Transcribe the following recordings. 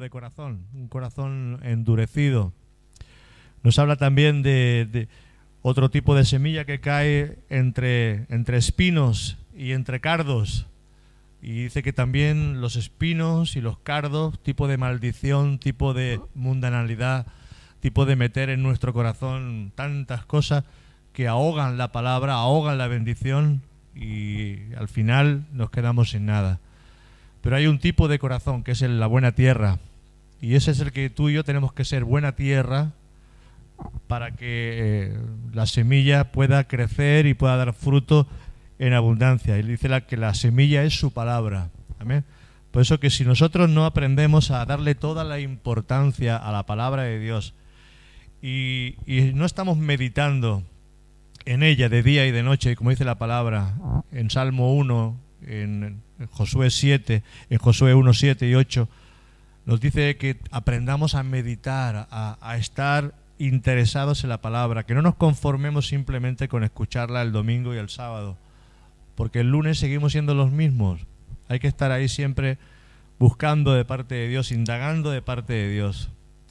de corazón, un corazón endurecido. Nos habla también de otro tipo de semilla que cae entre espinos y entre cardos. Y dice que también los espinos y los cardos, tipo de maldición, tipo de mundanalidad, tipo de meter en nuestro corazón tantas cosas que ahogan la palabra, ahogan la bendición y al final nos quedamos sin nada. Pero hay un tipo de corazón que es la buena tierra, y ese es el que tú y yo tenemos que ser, buena tierra, para que la semilla pueda crecer y pueda dar fruto en abundancia. Y dice que la semilla es su palabra. Amén. Por eso que si nosotros no aprendemos a darle toda la importancia a la palabra de Dios y no estamos meditando en ella de día y de noche, como dice la palabra en Salmo 1, en Josué 7, en Josué 1, 7 y 8, nos dice que aprendamos a meditar, a estar interesados en la palabra, que no nos conformemos simplemente con escucharla el domingo y el sábado, porque el lunes seguimos siendo los mismos. Hay que estar ahí siempre buscando de parte de Dios, indagando de parte de Dios.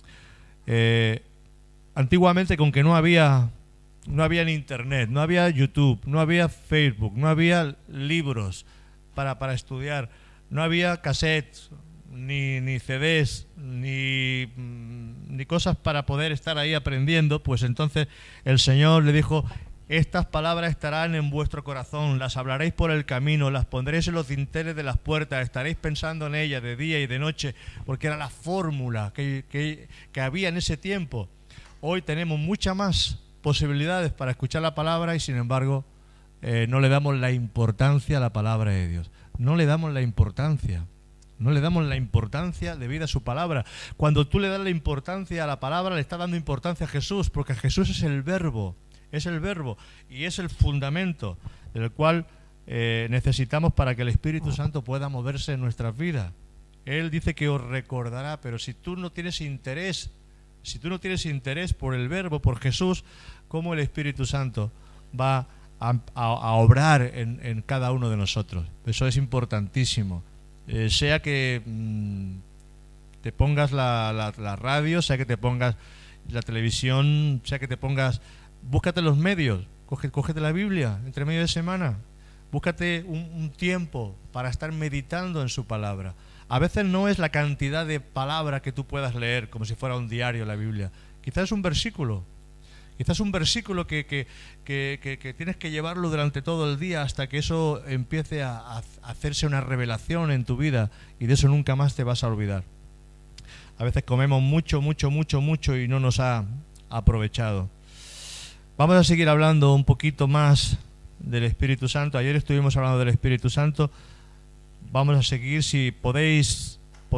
Antiguamente, con que no había ni internet, no había YouTube, no había Facebook, no había libros para estudiar, no había cassettes, ni CDs, ni cosas para poder estar ahí aprendiendo, pues entonces el Señor le dijo: estas palabras estarán en vuestro corazón, las hablaréis por el camino, las pondréis en los dinteles de las puertas, estaréis pensando en ellas de día y de noche, porque era la fórmula que había en ese tiempo. Hoy tenemos muchas más posibilidades para escuchar la palabra y sin embargo no le damos la importancia a la palabra de Dios. No le damos la importancia. No le damos la importancia debida a su palabra. Cuando tú le das la importancia a la palabra, le estás dando importancia a Jesús, porque Jesús es el verbo y es el fundamento del cual necesitamos para que el Espíritu Santo pueda moverse en nuestras vidas. Él dice que os recordará, pero si tú no tienes interés por el verbo, por Jesús, ¿cómo el Espíritu Santo va a obrar en cada uno de nosotros? Eso es importantísimo. Sea que te pongas la radio, sea que te pongas la televisión, sea que te pongas... Búscate los medios, cógete la Biblia entre medio de semana, búscate un tiempo para estar meditando en su palabra. A veces no es la cantidad de palabras que tú puedas leer como si fuera un diario la Biblia. Quizás es un versículo, que tienes que llevarlo durante todo el día hasta que eso empiece a hacerse una revelación en tu vida, y de eso nunca más te vas a olvidar. A veces comemos mucho y no nos ha aprovechado. Vamos a seguir hablando un poquito más del Espíritu Santo. Ayer estuvimos hablando del Espíritu Santo. Vamos a seguir, si podéis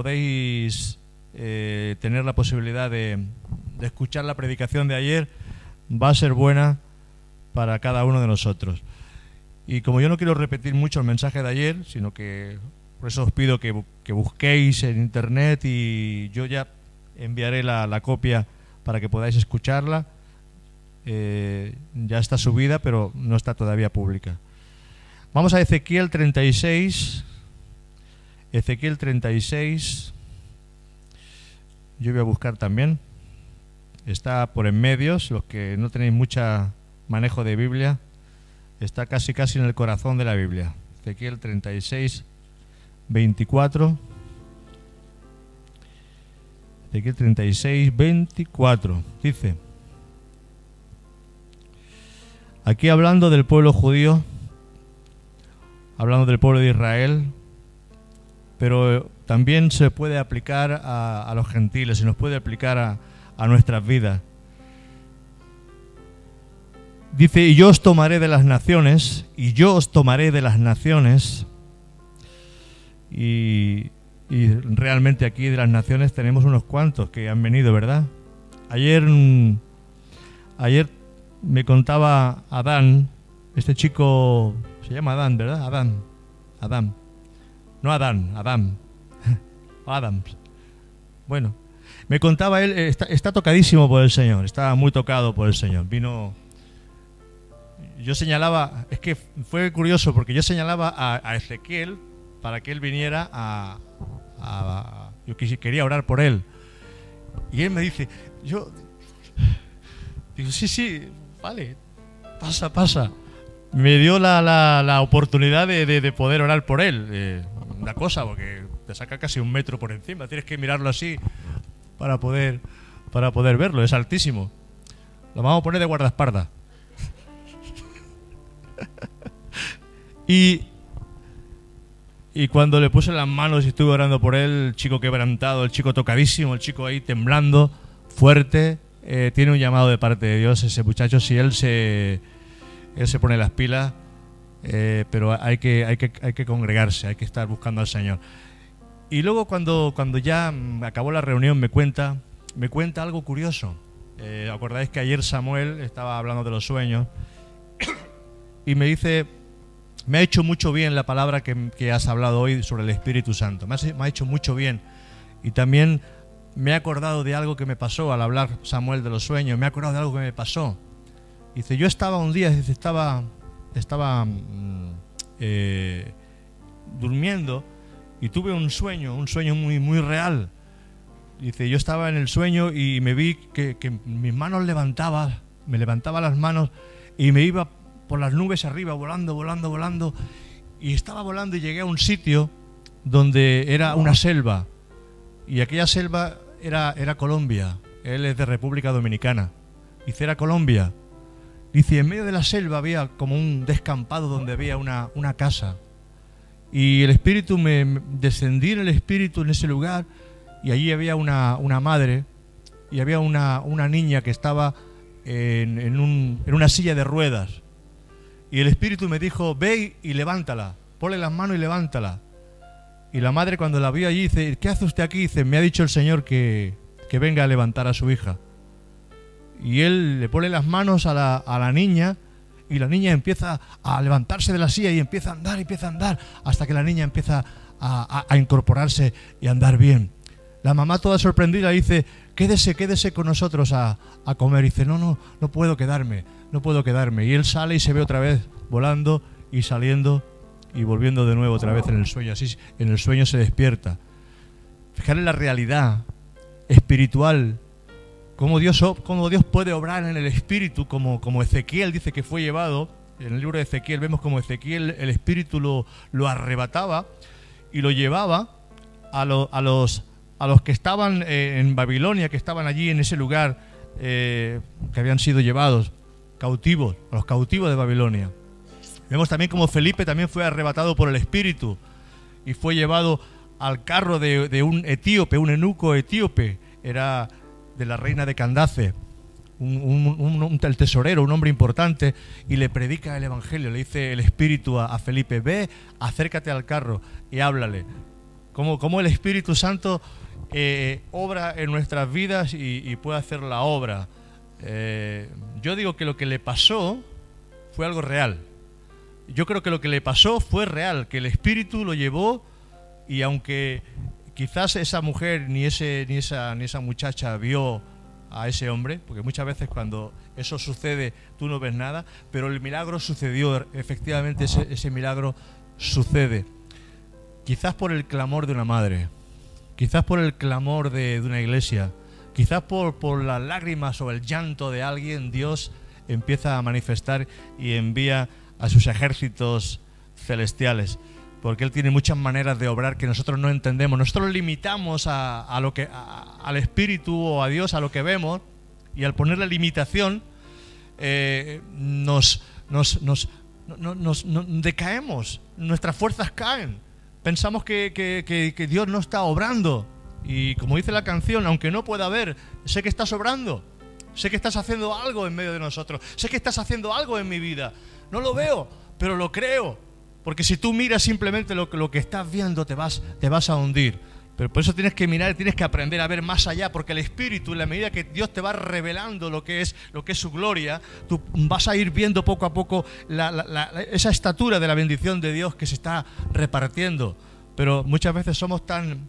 tener la posibilidad de escuchar la predicación de ayer. Va a ser buena para cada uno de nosotros. Y como yo no quiero repetir mucho el mensaje de ayer, sino que por eso os pido que busquéis en internet, y yo ya enviaré la copia para que podáis escucharla. Ya está subida, pero no está todavía pública. Vamos a Ezequiel 36. Ezequiel 36. Yo voy a buscar también. Está por en medios, los que no tenéis mucho manejo de Biblia. Está casi en el corazón de la Biblia. Ezequiel 36, 24. Ezequiel 36, 24. Dice... Aquí hablando del pueblo judío, hablando del pueblo de Israel, pero también se puede aplicar a los gentiles, se nos puede aplicar a nuestras vidas. Dice: y yo os tomaré de las naciones, y realmente aquí de las naciones tenemos unos cuantos que han venido, ¿verdad? Ayer me contaba Adán, este chico se llama Adán, ¿verdad? Adán. No Adán, Adams. Bueno, me contaba él, está tocadísimo por el Señor, está muy tocado por el Señor. Yo señalaba, es que fue curioso porque yo señalaba a Ezequiel para que él viniera a Yo quería orar por él. Y él me dice, digo, sí, vale, pasa. Me dio la oportunidad de poder orar por él. Una cosa, porque te saca casi 1 metro por encima. Tienes que mirarlo así para poder verlo. Es altísimo. Lo vamos a poner de guardaespaldas. Y cuando le puse las manos y estuve orando por él, el chico quebrantado, el chico tocadísimo, el chico ahí temblando, fuerte, tiene un llamado de parte de Dios ese muchacho. Si él se pone las pilas, pero hay que congregarse, hay que estar buscando al Señor. Y luego cuando ya acabó la reunión me cuenta algo curioso. ¿Acordáis que ayer Samuel estaba hablando de los sueños? Y me dice, me ha hecho mucho bien la palabra que has hablado hoy sobre el Espíritu Santo. Me ha hecho mucho bien. Y también me he acordado de algo que me pasó al hablar Samuel de los sueños. Me he acordado de algo que me pasó. Dice, yo estaba un día, estaba durmiendo y tuve un sueño muy, muy real. Dice, yo estaba en el sueño y me vi que mis manos me levantaba las manos y me iba por las nubes arriba, volando, y estaba volando y llegué a un sitio donde era una selva, y aquella selva era Colombia. Él es de República Dominicana. Dice, era Colombia. Dice, en medio de la selva había como un descampado donde había una casa, y el Espíritu me descendí en el Espíritu en ese lugar, y allí había una madre y había una niña que estaba en una silla de ruedas. Y el Espíritu me dijo, ve y levántala, ponle las manos y levántala. Y la madre, cuando la vio allí, dice, ¿qué hace usted aquí? Dice, me ha dicho el Señor que venga a levantar a su hija. Y él le pone las manos a la niña, y la niña empieza a levantarse de la silla y empieza a andar, hasta que la niña empieza a incorporarse y a andar bien. La mamá, toda sorprendida, dice, quédese con nosotros a comer. Y dice, no puedo quedarme. Y él sale y se ve otra vez volando y saliendo y volviendo de nuevo otra vez en el sueño. Así en el sueño se despierta. Fijar en la realidad espiritual, cómo Dios puede obrar en el espíritu, como Ezequiel dice que fue llevado. En el libro de Ezequiel vemos como Ezequiel, el espíritu lo arrebataba y lo llevaba a los que estaban en Babilonia, que estaban allí en ese lugar, que habían sido llevados cautivos, a los cautivos de Babilonia. Vemos también como Felipe también fue arrebatado por el Espíritu y fue llevado al carro de un etíope, un eunuco etíope, era de la reina de Candace, el tesorero, un hombre importante, y le predica el Evangelio. Le dice el Espíritu a Felipe, ve, acércate al carro y háblale. Como el Espíritu Santo obra en nuestras vidas y puede hacer la obra. Yo digo que lo que le pasó fue algo real. Yo creo que lo que le pasó fue real, que el Espíritu lo llevó, y aunque quizás esa mujer ni esa muchacha vio a ese hombre, porque muchas veces cuando eso sucede tú no ves nada, pero el milagro sucedió, efectivamente ese milagro sucede. Quizás por el clamor de una madre, quizás por el clamor de una iglesia, quizás por las lágrimas o el llanto de alguien, Dios empieza a manifestar y envía a sus ejércitos celestiales, porque Él tiene muchas maneras de obrar que nosotros no entendemos. Nosotros limitamos al Espíritu o a Dios a lo que vemos, y al ponerle limitación nos decaemos, nuestras fuerzas caen, pensamos que Dios no está obrando. Y como dice la canción, aunque no pueda ver, sé que estás obrando, sé que estás haciendo algo en medio de nosotros, sé que estás haciendo algo en mi vida. No lo veo, pero lo creo, porque si tú miras simplemente lo que estás viendo, te vas a hundir. Pero por eso tienes que mirar, tienes que aprender a ver más allá, porque el Espíritu, en la medida que Dios te va revelando lo que es su gloria, tú vas a ir viendo poco a poco esa estatura de la bendición de Dios que se está repartiendo. Pero muchas veces somos tan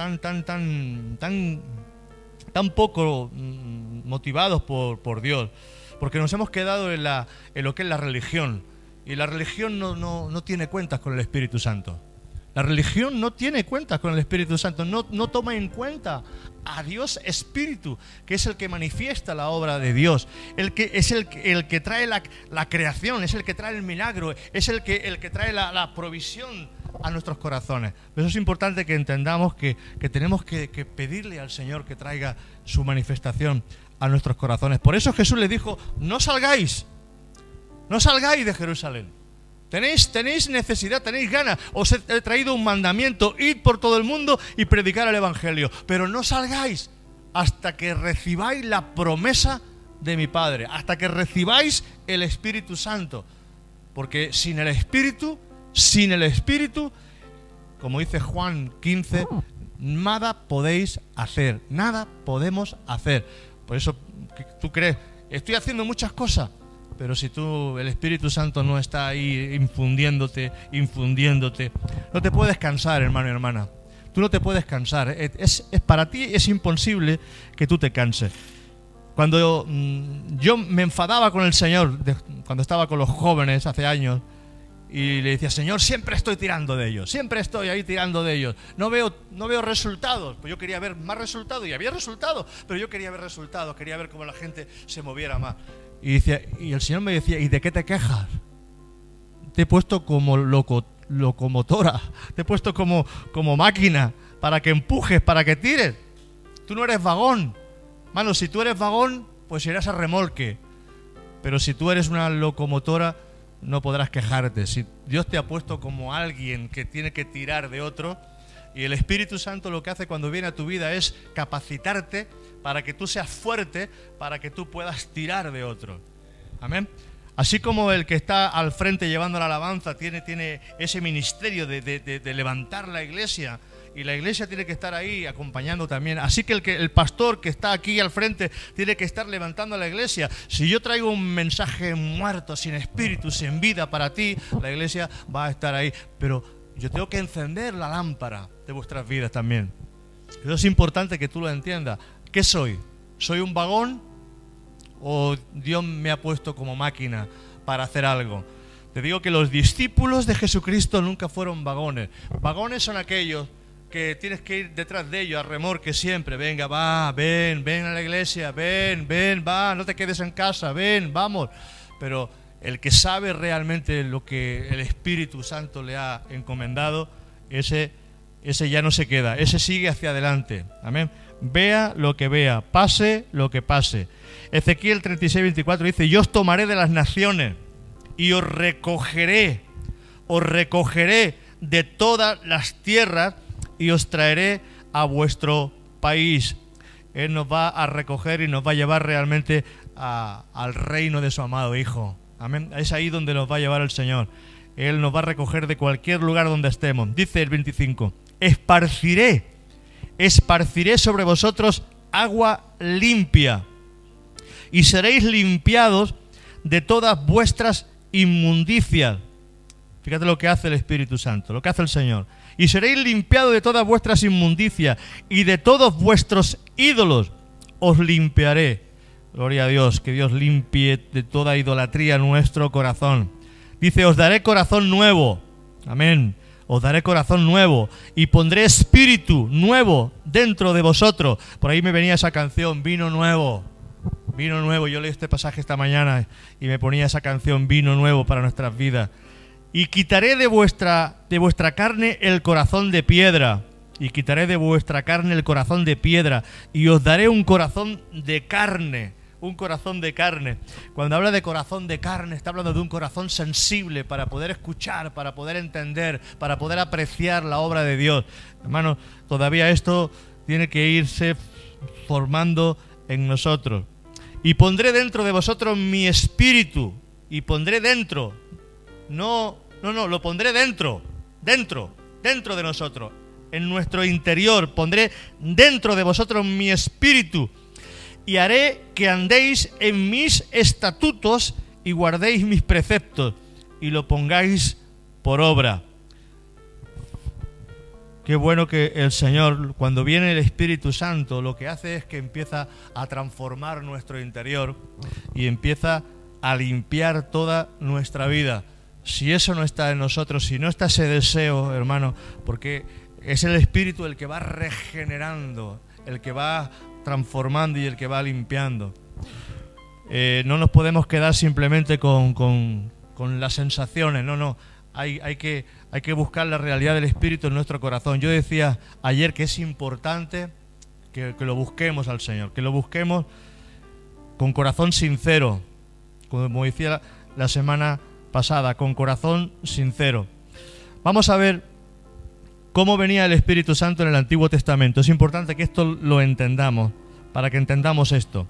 poco motivados por Dios, porque nos hemos quedado en lo que es la religión, y la religión no tiene cuentas con el Espíritu Santo. La religión no tiene cuenta con el Espíritu Santo, no toma en cuenta a Dios Espíritu, que es el que manifiesta la obra de Dios, es el que trae la creación, es el que trae el milagro, es el que trae la provisión a nuestros corazones. Por eso es importante que entendamos que tenemos que pedirle al Señor que traiga su manifestación a nuestros corazones. Por eso Jesús les dijo: no salgáis de Jerusalén. Tenéis necesidad, tenéis ganas. Os he traído un mandamiento: id por todo el mundo y predicar el Evangelio. Pero no salgáis hasta que recibáis la promesa de mi Padre, hasta que recibáis el Espíritu Santo. Porque sin el Espíritu, como dice Juan 15, nada podéis hacer, nada podemos hacer. Por eso tú crees, estoy haciendo muchas cosas, pero si el Espíritu Santo no está ahí infundiéndote, no te puedes cansar, hermano y hermana. Tú no te puedes cansar. Para ti es imposible que tú te canses. Cuando yo me enfadaba con el Señor, cuando estaba con los jóvenes hace años, y le decía: Señor, siempre estoy tirando de ellos, siempre estoy ahí tirando de ellos, no veo resultados. Pues yo quería ver más resultados, y había resultados, pero yo quería ver resultados, quería ver cómo la gente se moviera más. Y el Señor me decía: ¿y de qué te quejas? Te he puesto como locomotora, te he puesto como máquina, para que empujes, para que tires. Tú no eres vagón. Mano, si tú eres vagón, pues irás a remolque. Pero si tú eres una locomotora, no podrás quejarte. Si Dios te ha puesto como alguien que tiene que tirar de otro, y el Espíritu Santo lo que hace cuando viene a tu vida es capacitarte para que tú seas fuerte, para que tú puedas tirar de otro. Amén. Así como el que está al frente llevando la alabanza tiene ese ministerio de levantar la iglesia, y la iglesia tiene que estar ahí acompañando también. Así que el pastor que está aquí al frente tiene que estar levantando a la iglesia. Si yo traigo un mensaje muerto, sin espíritu, sin vida para ti, la iglesia va a estar ahí. Pero yo tengo que encender la lámpara de vuestras vidas también. Eso es importante que tú lo entiendas. ¿Qué soy? ¿Soy un vagón o Dios me ha puesto como máquina para hacer algo? Te digo que los discípulos de Jesucristo nunca fueron vagones. Vagones son aquellos que tienes que ir detrás de ellos a remolque siempre. Venga, ven a la iglesia, ven, va, no te quedes en casa, ven, vamos. Pero el que sabe realmente lo que el Espíritu Santo le ha encomendado, ese ya no se queda, ese sigue hacia adelante. Amén. Vea lo que vea, pase lo que pase. Ezequiel 36:24 dice: yo os tomaré de las naciones y os recogeré de todas las tierras y os traeré a vuestro país. Él nos va a recoger y nos va a llevar realmente al reino de su amado Hijo. Amén. Es ahí donde nos va a llevar el Señor. Él nos va a recoger de cualquier lugar donde estemos. Dice el 25: esparciré sobre vosotros agua limpia, y seréis limpiados de todas vuestras inmundicias. Fíjate lo que hace el Espíritu Santo, lo que hace el Señor. Y seréis limpiados de todas vuestras inmundicias, y de todos vuestros ídolos os limpiaré. Gloria a Dios, que Dios limpie de toda idolatría nuestro corazón. Dice: os daré corazón nuevo. Amén. Os daré corazón nuevo y pondré espíritu nuevo dentro de vosotros. Por ahí me venía esa canción, vino nuevo. Vino nuevo. Yo leí este pasaje esta mañana y me ponía esa canción, vino nuevo para nuestras vidas. Y quitaré de vuestra carne el corazón de piedra. Y quitaré de vuestra carne el corazón de piedra. Y os daré un corazón de carne. Un corazón de carne. Cuando habla de corazón de carne, está hablando de un corazón sensible para poder escuchar, para poder entender, para poder apreciar la obra de Dios. Hermano, todavía esto tiene que irse formando en nosotros. Y pondré dentro de vosotros mi espíritu. Y pondré dentro. No, lo pondré dentro de nosotros, en nuestro interior. Pondré dentro de vosotros mi espíritu. Y haré que andéis en mis estatutos y guardéis mis preceptos y lo pongáis por obra. Qué bueno que el Señor, cuando viene el Espíritu Santo, lo que hace es que empieza a transformar nuestro interior y empieza a limpiar toda nuestra vida. si eso no está en nosotros, si no está ese deseo, hermano, porque es el Espíritu el que va regenerando, el que va transformando y el que va limpiando. No nos podemos quedar simplemente con las sensaciones, no. Hay que buscar la realidad del Espíritu en nuestro corazón. Yo decía ayer que es importante que lo busquemos al Señor, que lo busquemos con corazón sincero, como decía la semana pasada, con corazón sincero. Vamos a ver cómo venía el Espíritu Santo en el Antiguo Testamento. Es importante que esto lo entendamos, para que entendamos esto.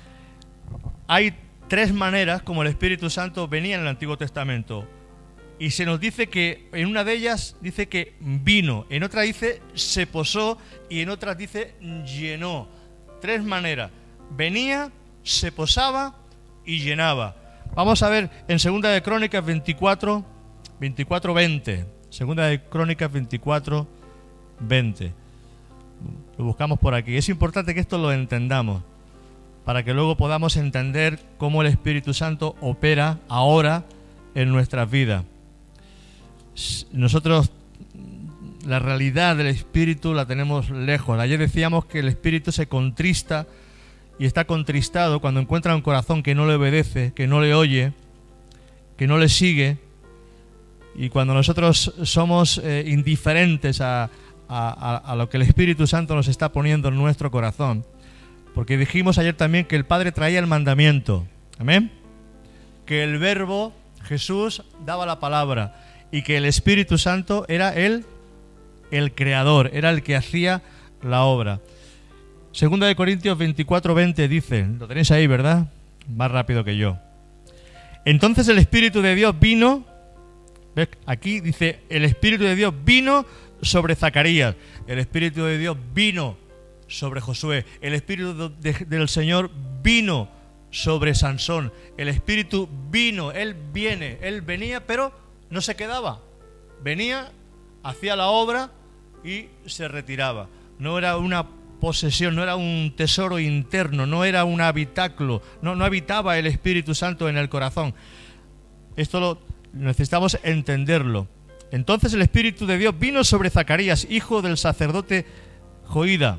Hay 3 maneras como el Espíritu Santo venía en el Antiguo Testamento. Y se nos dice que en una de ellas dice que vino, en otra dice se posó y en otras dice llenó. 3 maneras. Venía, se posaba y llenaba. Vamos a ver en Segunda de Crónicas 24, 20. Segunda de Crónicas 24, 20. Lo buscamos por aquí. Es importante que esto lo entendamos, para que luego podamos entender cómo el Espíritu Santo opera ahora en nuestras vidas. Nosotros la realidad del Espíritu la tenemos lejos. Ayer decíamos que el Espíritu se contrista y está contristado cuando encuentra un corazón que no le obedece, que no le oye, que no le sigue. Y cuando nosotros somos indiferentes a lo que el Espíritu Santo nos está poniendo en nuestro corazón. Porque dijimos ayer también que el Padre traía el mandamiento. Amén. Que el Verbo, Jesús, daba la palabra. Y que el Espíritu Santo era el creador, era el que hacía la obra. Segunda de Corintios 24:20 dice, lo tenéis ahí, ¿verdad? Más rápido que yo. Entonces el Espíritu de Dios vino, ¿ves? Aquí dice, el Espíritu de Dios vino sobre Zacarías, el Espíritu de Dios vino sobre Josué, el Espíritu del Señor vino sobre Sansón, el Espíritu vino, Él viene, Él venía, pero no se quedaba, venía, hacía la obra y se retiraba. No era una posesión, no era un tesoro interno, no era un habitáculo, no habitaba el Espíritu Santo en el corazón. Esto lo necesitamos entenderlo. Entonces el Espíritu de Dios vino sobre Zacarías, hijo del sacerdote Joida,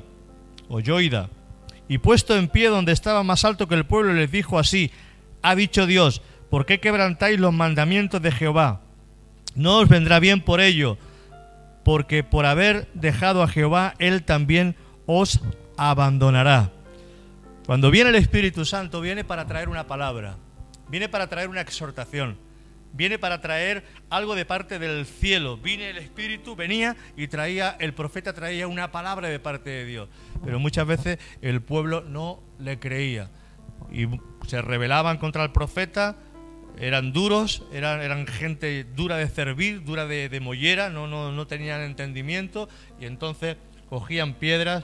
y puesto en pie donde estaba más alto que el pueblo, les dijo así: ha dicho Dios, ¿por qué quebrantáis los mandamientos de Jehová? No os vendrá bien por ello, porque por haber dejado a Jehová, Él también os abandonará. Cuando viene el Espíritu Santo, viene para traer una palabra, viene para traer una exhortación, viene para traer algo de parte del cielo. Viene el Espíritu, venía y el profeta traía una palabra de parte de Dios. Pero muchas veces el pueblo no le creía y se rebelaban contra el profeta. Eran duros, eran gente dura de cerviz, dura de mollera, no tenían entendimiento, y entonces cogían piedras,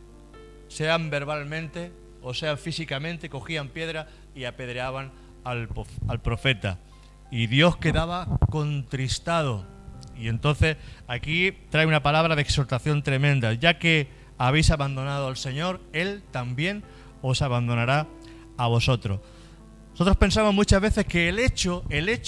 sean verbalmente o sean físicamente, cogían piedras y apedreaban al profeta. Y Dios quedaba contristado. Y entonces aquí trae una palabra de exhortación tremenda: ya que habéis abandonado al Señor, Él también os abandonará a vosotros. Nosotros pensamos muchas veces que el hecho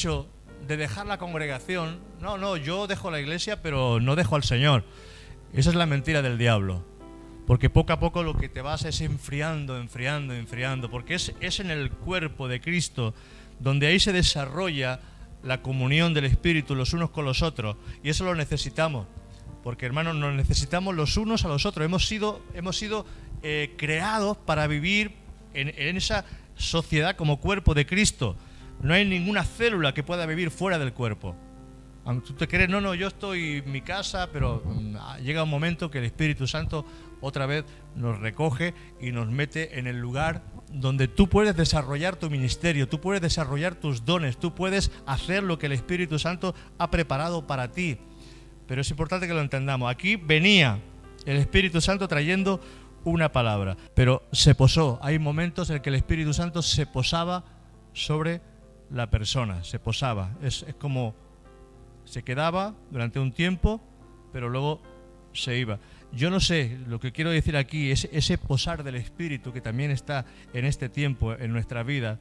de dejar la congregación, yo dejo la iglesia pero no dejo al Señor. Esa es la mentira del diablo, porque poco a poco lo que te vas es enfriando, porque es en el cuerpo de Cristo donde ahí se desarrolla la comunión del Espíritu los unos con los otros, y eso lo necesitamos, porque hermanos, nos necesitamos los unos a los otros. Hemos sido creados para vivir en esa sociedad como cuerpo de Cristo. No hay ninguna célula que pueda vivir fuera del cuerpo. Aunque tú te crees, yo estoy en mi casa, pero llega un momento que el Espíritu Santo otra vez nos recoge y nos mete en el lugar donde tú puedes desarrollar tu ministerio, tú puedes desarrollar tus dones, tú puedes hacer lo que el Espíritu Santo ha preparado para ti. Pero es importante que lo entendamos. Aquí venía el Espíritu Santo trayendo una palabra, pero se posó. Hay momentos en que el Espíritu Santo se posaba sobre la persona, se posaba. Es como se quedaba durante un tiempo, pero luego se iba. Yo no sé, lo que quiero decir aquí es ese posar del Espíritu que también está en este tiempo, en nuestra vida.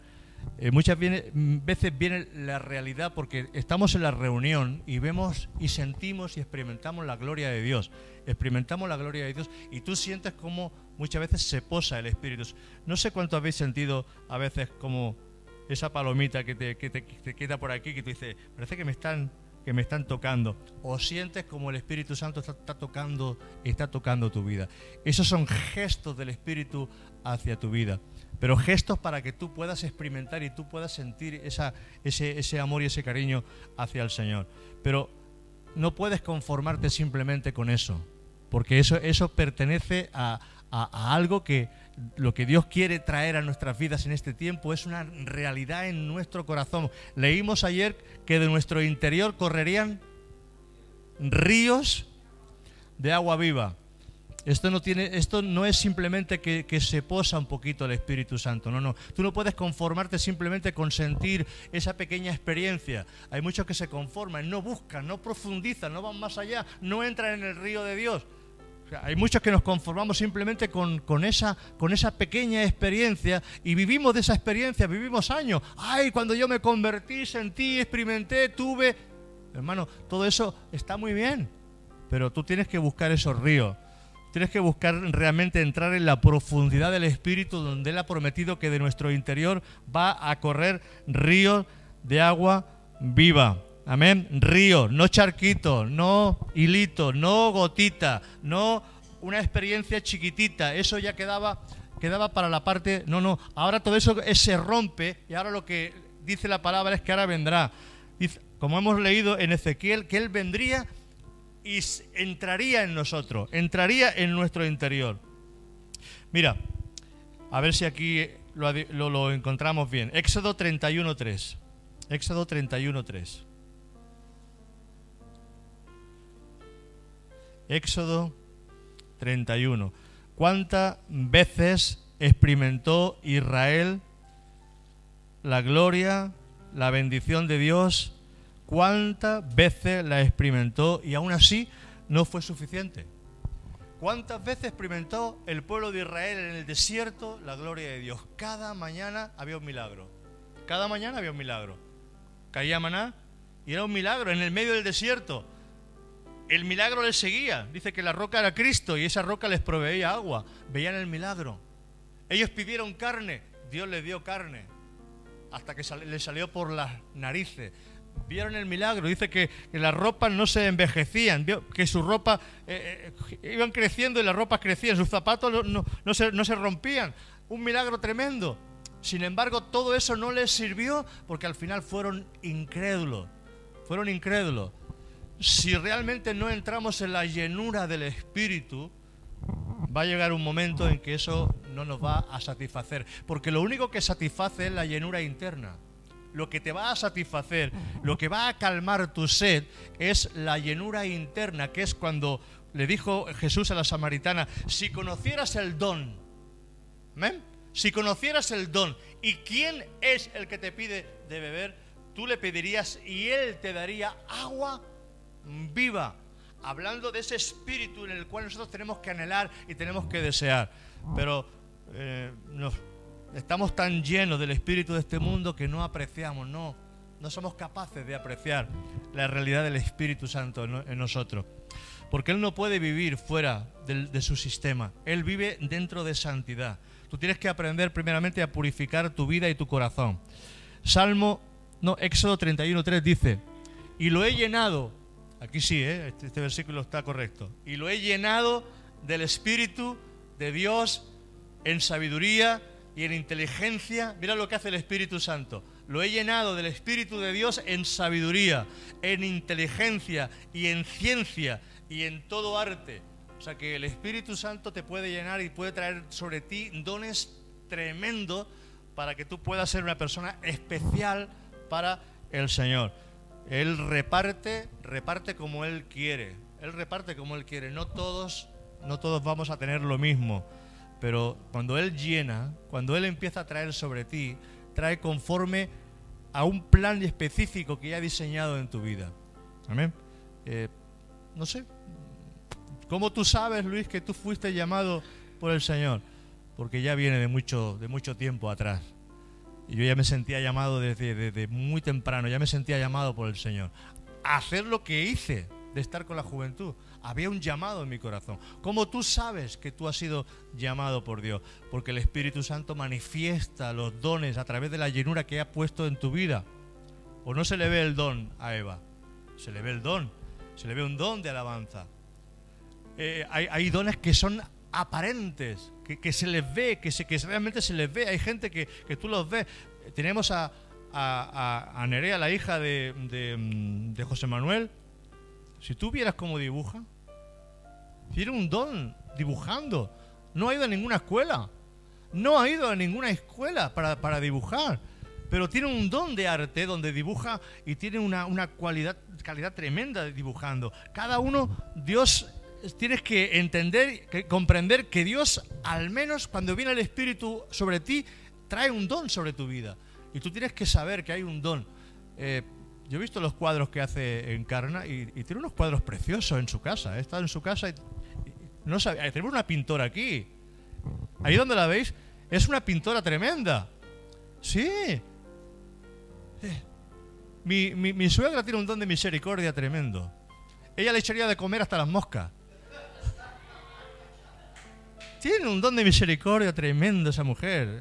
veces viene la realidad porque estamos en la reunión y vemos y sentimos y experimentamos la gloria de Dios. Experimentamos la gloria de Dios y tú sientes como muchas veces se posa el Espíritu. No sé cuánto habéis sentido a veces como esa palomita que te queda por aquí, que tú dices, parece que me están tocando. O sientes como el Espíritu Santo está tocando tu vida. Esos son gestos del Espíritu hacia tu vida. Pero gestos para que tú puedas experimentar y tú puedas sentir ese amor y ese cariño hacia el Señor. Pero no puedes conformarte simplemente con eso, porque eso pertenece a algo que lo que Dios quiere traer a nuestras vidas en este tiempo es una realidad en nuestro corazón. Leímos ayer que de nuestro interior correrían ríos de agua viva. Esto no es simplemente que se posa un poquito el Espíritu Santo, no. Tú no puedes conformarte simplemente con sentir esa pequeña experiencia. Hay muchos que se conforman, no buscan, no profundizan, no van más allá, no entran en el río de Dios. O sea, hay muchos que nos conformamos simplemente con esa pequeña experiencia y vivimos de esa experiencia, vivimos años. ¡Ay, cuando yo me convertí, sentí, experimenté, tuve! Hermano, todo eso está muy bien, pero tú tienes que buscar esos ríos. Tienes que buscar realmente entrar en la profundidad del Espíritu, donde Él ha prometido que de nuestro interior va a correr ríos de agua viva. Amén. Río, no charquito, no hilito, no gotita, no una experiencia chiquitita. Eso ya quedaba para la parte... No. Ahora todo eso se rompe y ahora lo que dice la palabra es que ahora vendrá. Dice, como hemos leído en Ezequiel, que Él vendría y entraría en nosotros, entraría en nuestro interior. Mira, a ver si aquí lo encontramos bien. Éxodo 31:3. Éxodo 31:3. Éxodo 31. ¿Cuántas veces experimentó Israel la gloria, la bendición de Dios? ¿Cuántas veces la experimentó y aún así no fue suficiente? ¿Cuántas veces experimentó el pueblo de Israel en el desierto la gloria de Dios? Cada mañana había un milagro. Cada mañana había un milagro. Caía maná y era un milagro en el medio del desierto. El milagro les seguía. Dice que la roca era Cristo y esa roca les proveía agua. Veían el milagro. Ellos pidieron carne, Dios les dio carne hasta que les salió por las narices. Vieron el milagro, dice que las ropas no se envejecían, que sus ropas iban creciendo y las ropas crecían, sus zapatos no se rompían. Un milagro tremendo. Sin embargo, todo eso no les sirvió porque al final fueron incrédulos. Fueron incrédulos. Si realmente no entramos en la llenura del Espíritu, va a llegar un momento en que eso no nos va a satisfacer. Porque lo único que satisface es la llenura interna. Lo que te va a satisfacer, lo que va a calmar tu sed es la llenura interna, que es cuando le dijo Jesús a la samaritana, si conocieras el don, ¿amén? Si conocieras el don y quién es el que te pide de beber, tú le pedirías y él te daría agua viva. Hablando de ese espíritu en el cual nosotros tenemos que anhelar y tenemos que desear. Pero estamos tan llenos del espíritu de este mundo que no apreciamos, no somos capaces de apreciar la realidad del Espíritu Santo en nosotros. Porque Él no puede vivir fuera de su sistema. Él vive dentro de santidad. Tú tienes que aprender primeramente a purificar tu vida y tu corazón. Éxodo 31:3 dice, y lo he llenado, aquí sí, este versículo está correcto, y lo he llenado del Espíritu de Dios en sabiduría y en inteligencia. Mira lo que hace el Espíritu Santo. Lo he llenado del Espíritu de Dios en sabiduría, en inteligencia y en ciencia y en todo arte. O sea que el Espíritu Santo te puede llenar y puede traer sobre ti dones tremendos para que tú puedas ser una persona especial para el Señor. Él reparte como Él quiere. Él reparte como Él quiere. No todos vamos a tener lo mismo. Pero cuando Él llena, cuando Él empieza a traer sobre ti, trae conforme a un plan específico que ya ha diseñado en tu vida. Amén. No sé, ¿cómo tú sabes, Luis, que tú fuiste llamado por el Señor? Porque ya viene de mucho tiempo atrás. Y yo ya me sentía llamado desde muy temprano, ya me sentía llamado por el Señor a hacer lo que hice de estar con la juventud. Había un llamado en mi corazón. ¿Cómo tú sabes que tú has sido llamado por Dios? Porque el Espíritu Santo manifiesta los dones a través de la llenura que ha puesto en tu vida. ¿O no se le ve el don a Eva? Se le ve el don, se le ve un don de alabanza. Hay dones que son aparentes, que se les ve, que realmente se les ve. Hay gente que tú los ves. Tenemos a Nerea, la hija de José Manuel. Si tú vieras cómo dibuja, tiene un don dibujando. No ha ido a ninguna escuela. No ha ido a ninguna escuela para dibujar. Pero tiene un don de arte donde dibuja y tiene una calidad tremenda dibujando. Cada uno, Dios, tienes que entender, comprender que Dios, al menos cuando viene el Espíritu sobre ti, trae un don sobre tu vida. Y tú tienes que saber que hay un don. Yo he visto los cuadros que hace Encarna y tiene unos cuadros preciosos en su casa. He estado en su casa y no sabía. Tenemos una pintora aquí. Ahí donde la veis, es una pintora tremenda. Sí. Mi suegra tiene un don de misericordia tremendo. Ella le echaría de comer hasta las moscas. Tiene un don de misericordia tremendo esa mujer.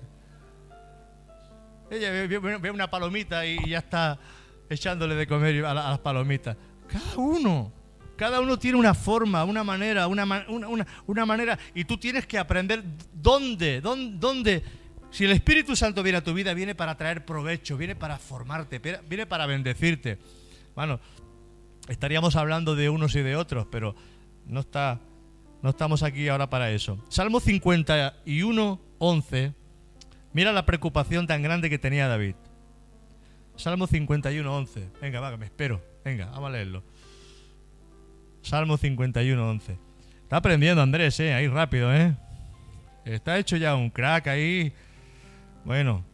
Ella ve una palomita y ya está echándole de comer a las palomitas. Cada uno tiene una forma, una manera, una manera, y tú tienes que aprender dónde. Si el Espíritu Santo viene a tu vida, viene para traer provecho, viene para formarte, viene para bendecirte. Bueno, estaríamos hablando de unos y de otros, pero no estamos aquí ahora para eso. Salmo 51, 11. Mira la preocupación tan grande que tenía David. Salmo 51, 11. Venga, va, me espero. Venga, vamos a leerlo. Salmo 51, 11. Está aprendiendo Andrés, ahí rápido, Está hecho ya un crack ahí. Bueno.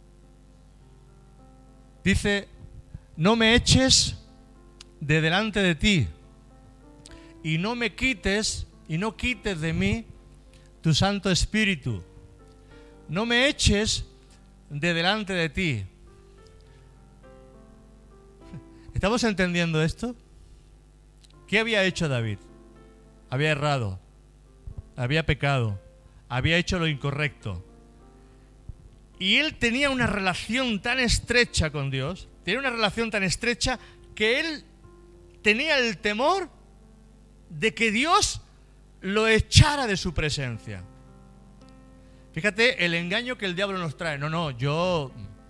Dice, no me eches de delante de ti y no quites de mí tu Santo Espíritu. No me eches de delante de ti. ¿Estamos entendiendo esto? ¿Qué había hecho David? Había errado, había pecado, había hecho lo incorrecto. Y él tenía una relación tan estrecha con Dios, tenía una relación tan estrecha que él tenía el temor de que Dios lo echara de su presencia. Fíjate el engaño que el diablo nos trae. No, yo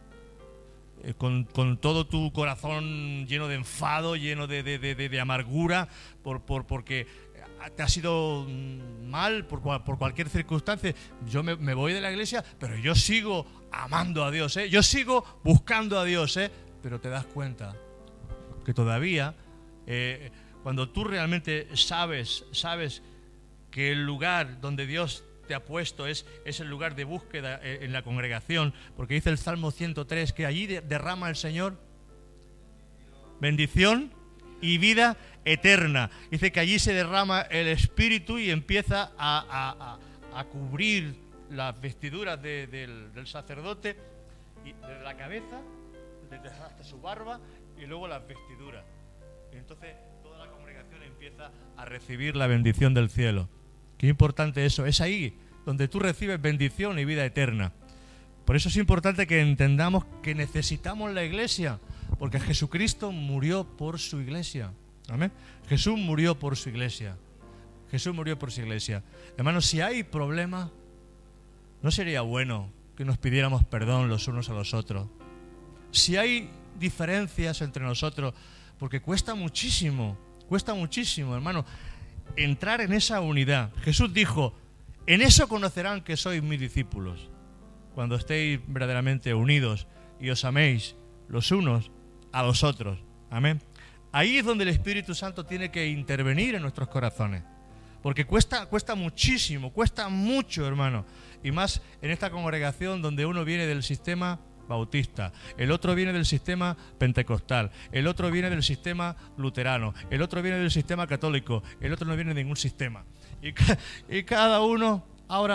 con todo tu corazón lleno de enfado, lleno de amargura, porque te has ido mal por cualquier circunstancia. Yo me voy de la iglesia, pero yo sigo amando a Dios, yo sigo buscando a Dios, pero te das cuenta que todavía, cuando tú realmente sabes que el lugar donde Dios te ha puesto es el lugar de búsqueda en la congregación, porque dice el Salmo 103 que allí derrama el Señor bendición y vida eterna. Dice que allí se derrama el Espíritu y empieza a cubrir las vestiduras del sacerdote, y desde la cabeza hasta su barba, y luego las vestiduras. Y entonces toda la congregación empieza a recibir la bendición del cielo. Qué importante eso. Es ahí donde tú recibes bendición y vida eterna. Por eso es importante que entendamos que necesitamos la iglesia, porque Jesucristo murió por su iglesia. Amén. Jesús murió por su iglesia. Jesús murió por su iglesia. Hermanos, si hay problemas, ¿no sería bueno que nos pidiéramos perdón los unos a los otros? Si hay diferencias entre nosotros, porque cuesta muchísimo, hermano, entrar en esa unidad. Jesús dijo, en eso conocerán que sois mis discípulos, cuando estéis verdaderamente unidos y os améis los unos a los otros. Amén. Ahí es donde el Espíritu Santo tiene que intervenir en nuestros corazones, porque cuesta muchísimo, cuesta mucho, hermano, y más en esta congregación donde uno viene del sistema bautista, el otro viene del sistema pentecostal, el otro viene del sistema luterano, el otro viene del sistema católico, el otro no viene de ningún sistema. Y cada uno ahora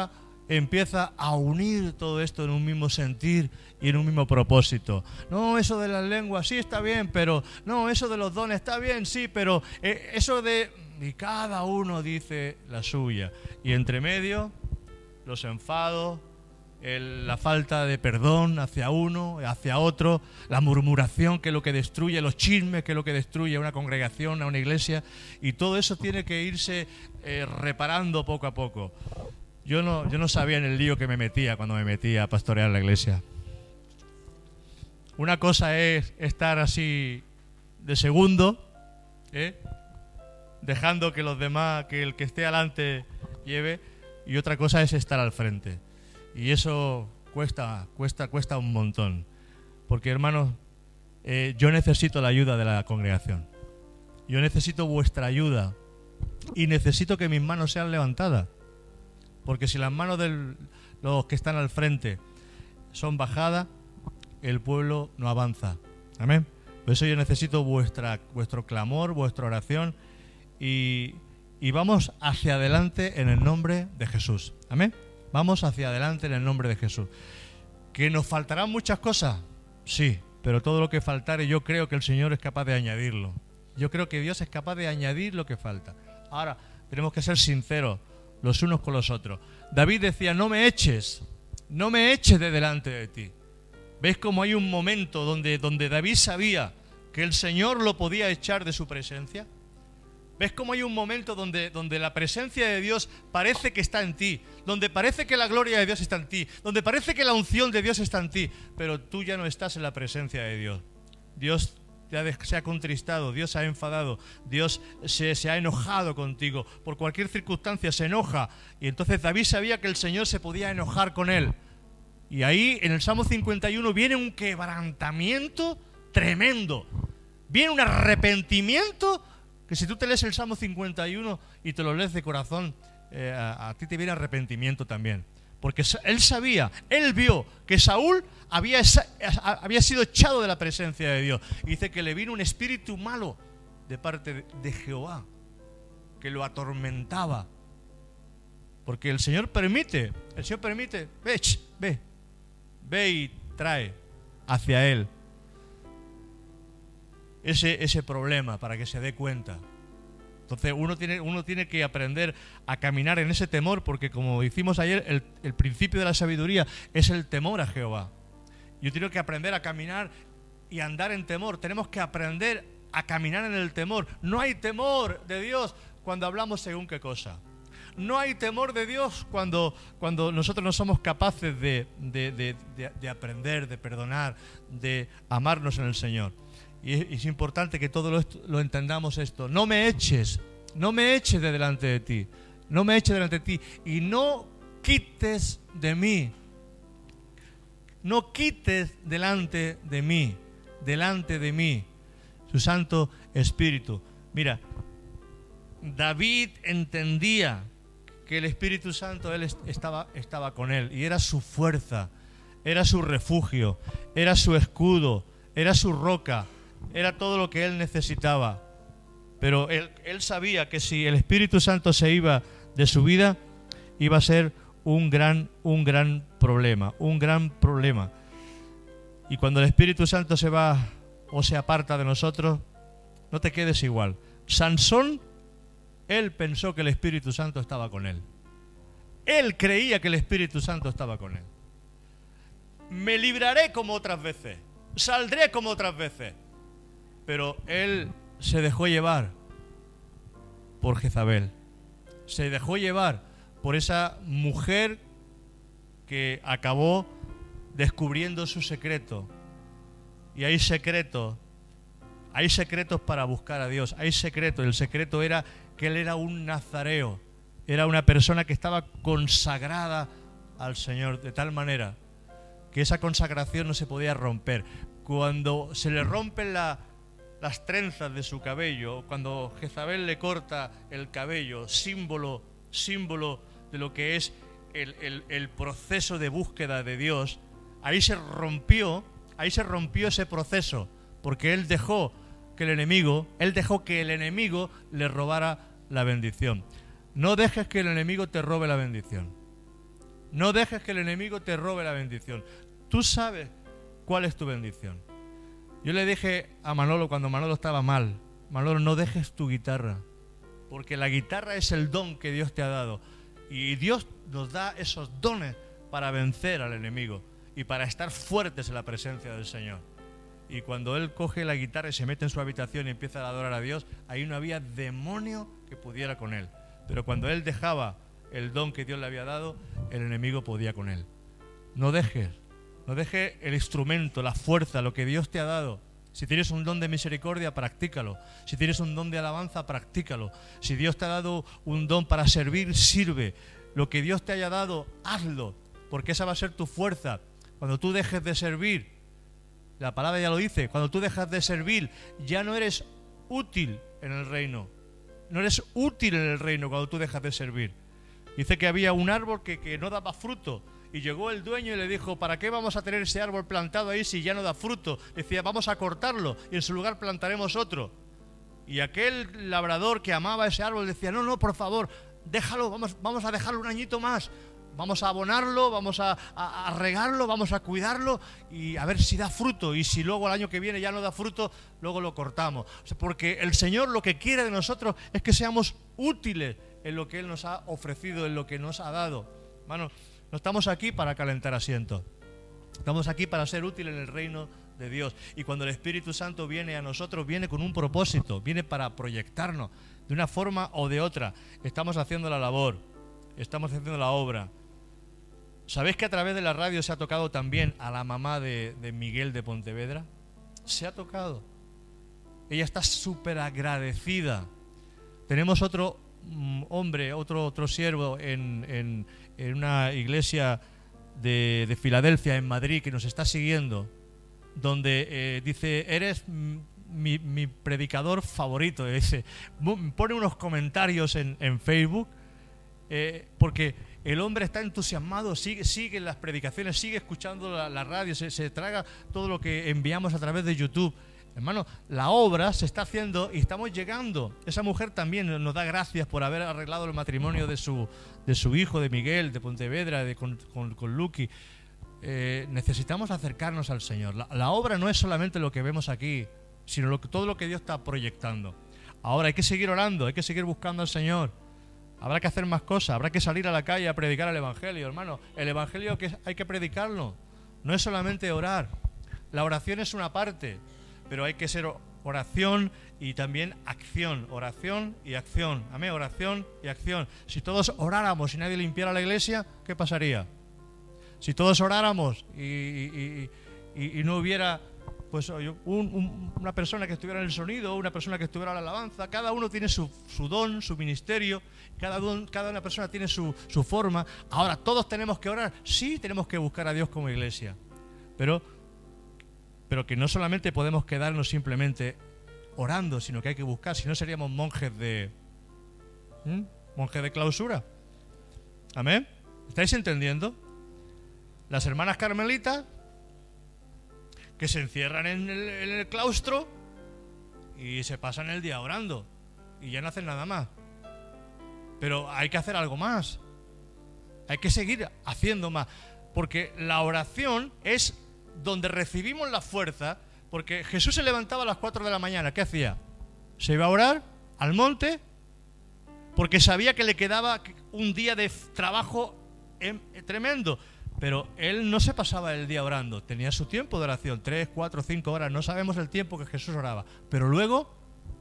empieza a unir todo esto en un mismo sentir y en un mismo propósito. No, eso de las lenguas sí está bien, pero no, eso de los dones está bien, sí, pero eso de... Y cada uno dice la suya. Y entre medio, los enfados, la falta de perdón hacia uno, hacia otro, la murmuración, que es lo que destruye, los chismes, que es lo que destruye a una congregación, a una iglesia, y todo eso tiene que irse reparando poco a poco. Yo no sabía en el lío que me metía cuando me metía a pastorear la iglesia. Una cosa es estar así de segundo, dejando que los demás, que el que esté adelante lleve, y otra cosa es estar al frente. Y eso cuesta un montón. Porque, hermanos, yo necesito la ayuda de la congregación. Yo necesito vuestra ayuda. Y necesito que mis manos sean levantadas. Porque si las manos de los que están al frente son bajadas, el pueblo no avanza. Amén. Por eso yo necesito vuestro clamor, vuestra oración. Y vamos hacia adelante en el nombre de Jesús. Amén. Vamos hacia adelante en el nombre de Jesús. ¿Que nos faltarán muchas cosas? Sí, pero todo lo que faltare yo creo que el Señor es capaz de añadirlo. Yo creo que Dios es capaz de añadir lo que falta. Ahora, tenemos que ser sinceros los unos con los otros. David decía, no me eches de delante de ti. ¿Ves cómo hay un momento donde David sabía que el Señor lo podía echar de su presencia? ¿Ves cómo hay un momento donde la presencia de Dios parece que está en ti? Donde parece que la gloria de Dios está en ti. Donde parece que la unción de Dios está en ti. Pero tú ya no estás en la presencia de Dios. Dios se ha contristado, Dios se ha enfadado, Dios se ha enojado contigo. Por cualquier circunstancia se enoja. Y entonces David sabía que el Señor se podía enojar con él. Y ahí en el Salmo 51 viene un quebrantamiento tremendo. Viene un arrepentimiento que si tú te lees el Salmo 51 y te lo lees de corazón, a ti te viene arrepentimiento también. Porque él vio que Saúl había sido echado de la presencia de Dios. Y dice que le vino un espíritu malo de parte de Jehová, que lo atormentaba. Porque el Señor permite, ve y trae hacia él ese problema para que se dé cuenta. Entonces uno tiene que aprender a caminar en ese temor, porque como hicimos ayer, el principio de la sabiduría es el temor a Jehová. Yo tengo que aprender a caminar y andar en temor. Tenemos que aprender a caminar en el temor. No hay temor de Dios cuando hablamos según qué cosa. No hay temor de Dios cuando nosotros no somos capaces de aprender, de perdonar, de amarnos en el Señor. Y es importante que todos lo entendamos esto. No me eches de delante de ti. No me eches delante de ti. Y no quites de mí. No quites delante de mí, su Santo Espíritu. Mira, David entendía que el Espíritu Santo estaba con él. Y era su fuerza, era su refugio, era su escudo, era su roca. Era todo lo que él necesitaba. Pero él sabía que si el Espíritu Santo se iba de su vida, iba a ser un gran problema. Y cuando el Espíritu Santo se va o se aparta de nosotros, no te quedes igual. Sansón, él pensó que el Espíritu Santo estaba con él. Él creía que el Espíritu Santo estaba con él. Me libraré como otras veces. Saldré como otras veces. Pero él se dejó llevar por Jezabel. Se dejó llevar por esa mujer que acabó descubriendo su secreto. Y hay secretos para buscar a Dios. Hay secretos. El secreto era que él era un nazareo. Era una persona que estaba consagrada al Señor de tal manera que esa consagración no se podía romper. Cuando se le rompen las trenzas de su cabello, cuando Jezabel le corta el cabello, símbolo de lo que es el proceso de búsqueda de Dios, ahí se rompió ese proceso, porque él dejó que el enemigo le robara la bendición. No dejes que el enemigo te robe la bendición. No dejes que el enemigo te robe la bendición. Tú sabes cuál es tu bendición. Yo le dije a Manolo cuando Manolo estaba mal, Manolo, no dejes tu guitarra, porque la guitarra es el don que Dios te ha dado. Y Dios nos da esos dones para vencer al enemigo y para estar fuertes en la presencia del Señor. Y cuando él coge la guitarra y se mete en su habitación y empieza a adorar a Dios, ahí no había demonio que pudiera con él. Pero cuando él dejaba el don que Dios le había dado, el enemigo podía con él. No dejes el instrumento, la fuerza, lo que Dios te ha dado. Si tienes un don de misericordia, practícalo. Si tienes un don de alabanza, practícalo. Si Dios te ha dado un don para servir, sirve. Lo que Dios te haya dado, hazlo, porque esa va a ser tu fuerza. Cuando tú dejes de servir, la palabra ya lo dice, cuando tú dejas de servir, ya no eres útil en el reino. No eres útil en el reino cuando tú dejas de servir. Dice que había un árbol que no daba fruto. Y llegó el dueño y le dijo, ¿para qué vamos a tener ese árbol plantado ahí si ya no da fruto? Decía, vamos a cortarlo y en su lugar plantaremos otro. Y aquel labrador que amaba ese árbol decía, no, por favor, déjalo, vamos a dejarlo un añito más. Vamos a abonarlo, vamos a regarlo, vamos a cuidarlo y a ver si da fruto. Y si luego el año que viene ya no da fruto, luego lo cortamos. O sea, porque el Señor lo que quiere de nosotros es que seamos útiles en lo que Él nos ha ofrecido, en lo que nos ha dado. Hermano, no estamos aquí para calentar asientos. Estamos aquí para ser útiles en el reino de Dios. Y cuando el Espíritu Santo viene a nosotros, viene con un propósito, viene para proyectarnos de una forma o de otra. Estamos haciendo la labor, estamos haciendo la obra. ¿Sabéis que a través de la radio se ha tocado también a la mamá de Miguel de Pontevedra? Se ha tocado. Ella está súper agradecida. Tenemos otro hombre, otro siervo en una iglesia de Filadelfia, en Madrid, que nos está siguiendo, donde dice, eres mi predicador favorito. Dice, pone unos comentarios en Facebook, porque el hombre está entusiasmado, sigue las predicaciones, sigue escuchando la radio, se traga todo lo que enviamos a través de YouTube. Hermano, la obra se está haciendo y estamos llegando. Esa mujer también nos da gracias por haber arreglado el matrimonio de su hijo, de Miguel, de Pontevedra, con Luqui. Necesitamos acercarnos al Señor. La obra no es solamente lo que vemos aquí, sino todo lo que Dios está proyectando. Ahora hay que seguir orando, hay que seguir buscando al Señor. Habrá que hacer más cosas, habrá que salir a la calle a predicar el Evangelio, hermano. El Evangelio hay que predicarlo, no es solamente orar. La oración es una parte, pero hay que ser oración y también acción. Oración y acción. Amén, oración y acción. Si todos oráramos y nadie limpiara la iglesia, ¿qué pasaría? Si todos oráramos y no hubiera pues una persona que estuviera en el sonido, una persona que estuviera en la alabanza, cada uno tiene su don, su ministerio, cada una persona tiene su forma. Ahora, ¿todos tenemos que orar? Sí, tenemos que buscar a Dios como iglesia, pero que no solamente podemos quedarnos simplemente orando, sino que hay que buscar, si no seríamos monjes de clausura. ¿Amén? ¿Estáis entendiendo? Las hermanas carmelitas que se encierran en el claustro y se pasan el día orando y ya no hacen nada más. Pero hay que hacer algo más. Hay que seguir haciendo más, porque la oración es donde recibimos la fuerza. Porque Jesús se levantaba a las 4 de la mañana. ¿Qué hacía? Se iba a orar al monte, porque sabía que le quedaba un día de trabajo tremendo. Pero él no se pasaba el día orando. Tenía su tiempo de oración, 3, 4, 5 horas. No sabemos el tiempo que Jesús oraba. Pero luego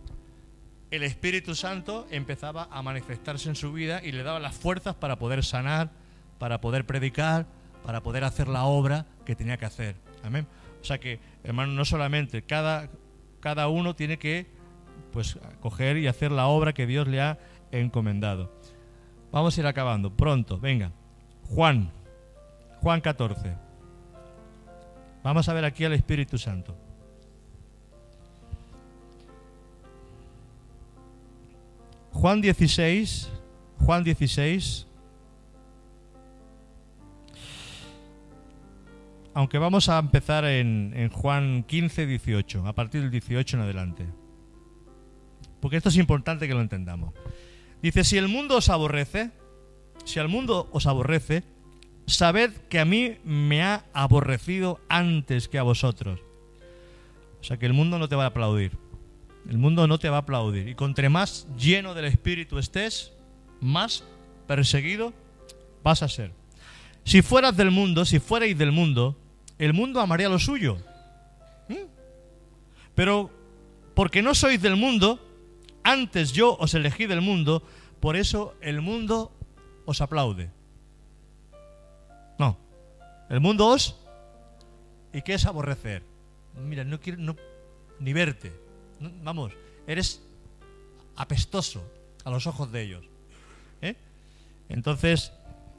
el Espíritu Santo empezaba a manifestarse en su vida y le daba las fuerzas para poder sanar, para poder predicar, para poder hacer la obra que tenía que hacer. Amén. O sea que, hermano, no solamente cada uno tiene que pues coger y hacer la obra que Dios le ha encomendado. Vamos a ir acabando pronto. Venga, Juan 14. Vamos a ver aquí al Espíritu Santo. Juan 16. Aunque vamos a empezar en Juan 15, 18, a partir del 18 en adelante. Porque esto es importante que lo entendamos. Dice, si al mundo os aborrece, sabed que a mí me ha aborrecido antes que a vosotros. O sea que el mundo no te va a aplaudir. El mundo no te va a aplaudir. Y contra más lleno del Espíritu estés, más perseguido vas a ser. Si fueras del mundo, si fuerais del mundo, el mundo amaría lo suyo. Pero porque no sois del mundo, antes yo os elegí del mundo, por eso el mundo os aplaude. No, el mundo os... ¿Y qué es aborrecer? Mira, no quiero ni verte. No, vamos, eres apestoso a los ojos de ellos. Entonces,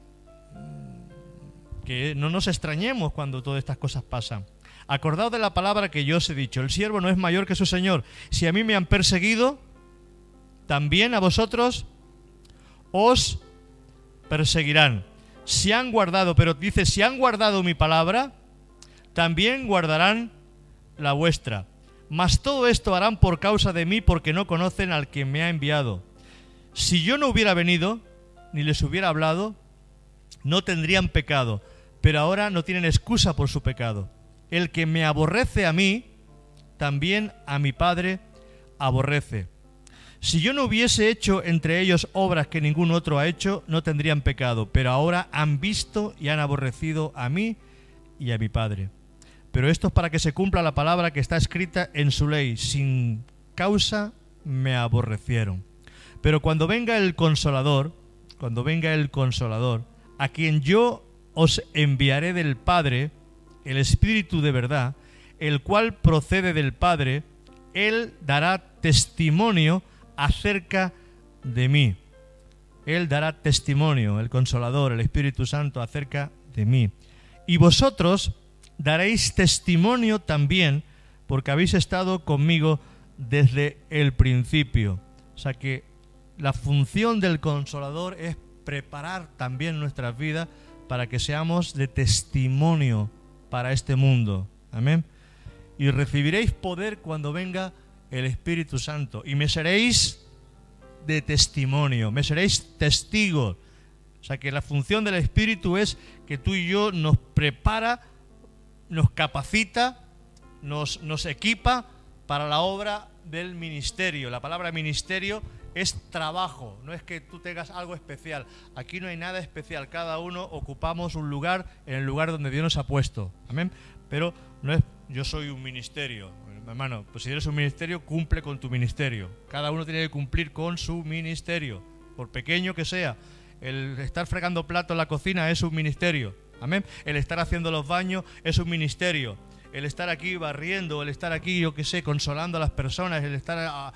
que no nos extrañemos cuando todas estas cosas pasan. Acordaos de la palabra que yo os he dicho: el siervo no es mayor que su señor. Si a mí me han perseguido, también a vosotros os perseguirán. Si han guardado, pero dice, si han guardado mi palabra, también guardarán la vuestra. Mas todo esto harán por causa de mí, porque no conocen al que me ha enviado. Si yo no hubiera venido, ni les hubiera hablado, no tendrían pecado, pero ahora no tienen excusa por su pecado. El que me aborrece a mí, también a mi Padre aborrece. Si yo no hubiese hecho entre ellos obras que ningún otro ha hecho, no tendrían pecado, pero ahora han visto y han aborrecido a mí y a mi Padre. Pero esto es para que se cumpla la palabra que está escrita en su ley: sin causa me aborrecieron. Pero cuando venga el Consolador, a quien yo os enviaré del Padre, el Espíritu de verdad, el cual procede del Padre, Él dará testimonio acerca de mí. Él dará testimonio, el Consolador, el Espíritu Santo, acerca de mí. Y vosotros daréis testimonio también, porque habéis estado conmigo desde el principio. O sea que la función del Consolador es preparar también nuestras vidas para que seamos de testimonio para este mundo. Amén. Y recibiréis poder cuando venga el Espíritu Santo, y me seréis de testimonio, me seréis testigos. O sea que la función del Espíritu es que tú y yo nos prepara, nos capacita, nos equipa para la obra del ministerio. La palabra ministerio es trabajo, no es que tú tengas algo especial. Aquí no hay nada especial, cada uno ocupamos un lugar en el lugar donde Dios nos ha puesto. Amén. Pero no es yo soy un ministerio. Hermano, pues si eres un ministerio, cumple con tu ministerio. Cada uno tiene que cumplir con su ministerio, por pequeño que sea. El estar fregando platos en la cocina es un ministerio. Amén. El estar haciendo los baños es un ministerio. El estar aquí barriendo, el estar aquí, yo qué sé, consolando a las personas, el estar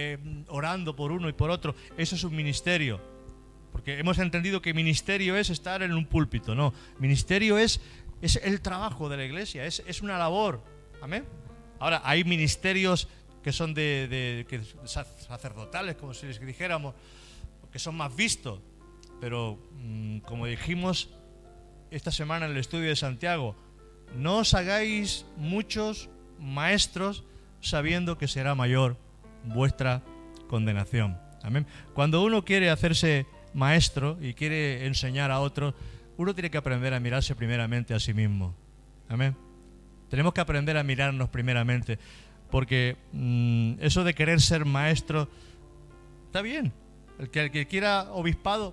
orando por uno y por otro, eso es un ministerio. Porque hemos entendido que ministerio es estar en un púlpito. No, ministerio es el trabajo de la iglesia, es una labor. Amén. Ahora, hay ministerios que son que sacerdotales, como si les dijéramos, que son más vistos. Pero, como dijimos esta semana en el estudio de Santiago, no os hagáis muchos maestros sabiendo que será mayor vuestra condenación. Amén. Cuando uno quiere hacerse maestro y quiere enseñar a otros, uno tiene que aprender a mirarse primeramente a sí mismo. Amén. Tenemos que aprender a mirarnos primeramente, porque eso de querer ser maestro está bien. El que quiera obispado,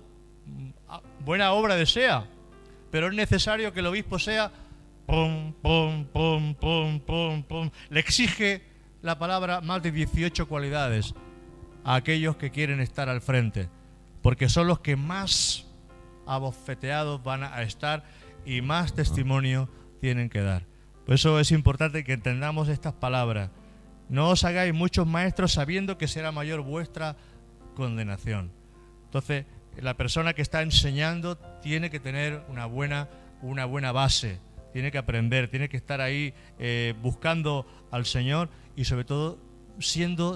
buena obra desea, pero es necesario que el obispo sea pum, pum, pum, pum, pum, pum. Le exige la palabra más de 18 cualidades a aquellos que quieren estar al frente, porque son los que más abofeteados van a estar y más testimonio tienen que dar. Por eso es importante que entendamos estas palabras. No os hagáis muchos maestros sabiendo que será mayor vuestra condenación. Entonces, la persona que está enseñando tiene que tener una buena base, tiene que aprender, tiene que estar ahí buscando al Señor y sobre todo siendo